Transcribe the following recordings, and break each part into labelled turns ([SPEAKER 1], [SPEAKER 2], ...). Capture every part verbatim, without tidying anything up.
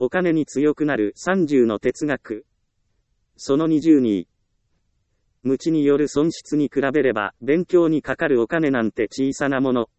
[SPEAKER 1] お金に強くなるさんじゅうの哲学。そのにじゅうに。無知による損失に比べれば、勉強にかかるお金なんて小さなもの。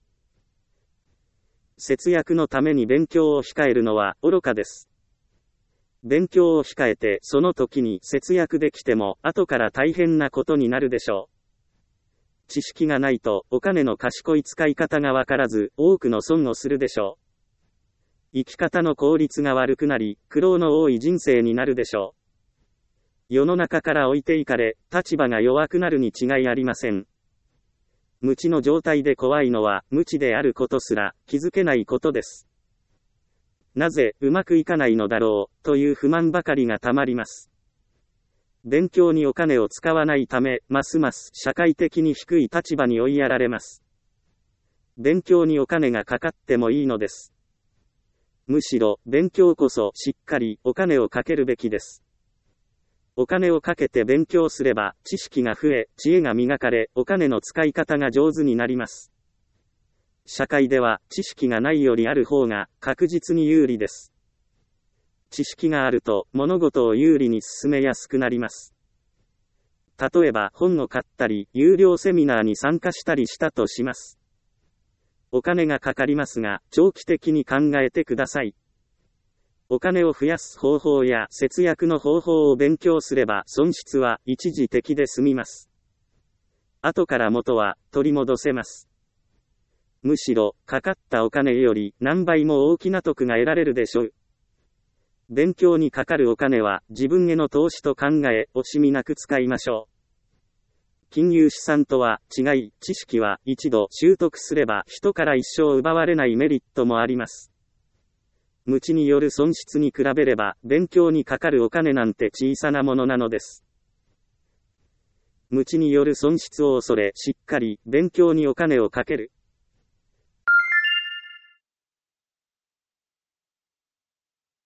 [SPEAKER 1] 節約のために勉強を控えるのは愚かです。勉強を控えてその時に節約できても後から大変なことになるでしょう。知識がないとお金の賢い使い方がわからず多くの損をするでしょう。生き方の効率が悪くなり苦労の多い人生になるでしょう。世の中から置いていかれ立場が弱くなるに違いありません。無知の状態で怖いのは無知であることすら気づけないことです。なぜうまくいかないのだろうという不満ばかりがたまります。勉強にお金を使わないため、ますます社会的に低い立場に追いやられます。勉強にお金がかかってもいいのです。むしろ勉強こそしっかりお金をかけるべきです。お金をかけて勉強すれば知識が増え、知恵が磨かれ、お金の使い方が上手になります。社会では知識がないよりある方が確実に有利です。知識があると物事を有利に進めやすくなります。例えば本を買ったり、有料セミナーに参加したりしたとします。お金がかかりますが、長期的に考えてください。お金を増やす方法や節約の方法を勉強すれば損失は一時的で済みます。後から元は取り戻せます。むしろかかったお金より何倍も大きな得が得られるでしょう。勉強にかかるお金は自分への投資と考え惜しみなく使いましょう。金融資産とは違い、知識は一度習得すれば人から一生奪われないメリットもあります。無知による損失に比べれば勉強にかかるお金なんて小さなものなのです。無知による損失を恐れしっかり勉強にお金をかける。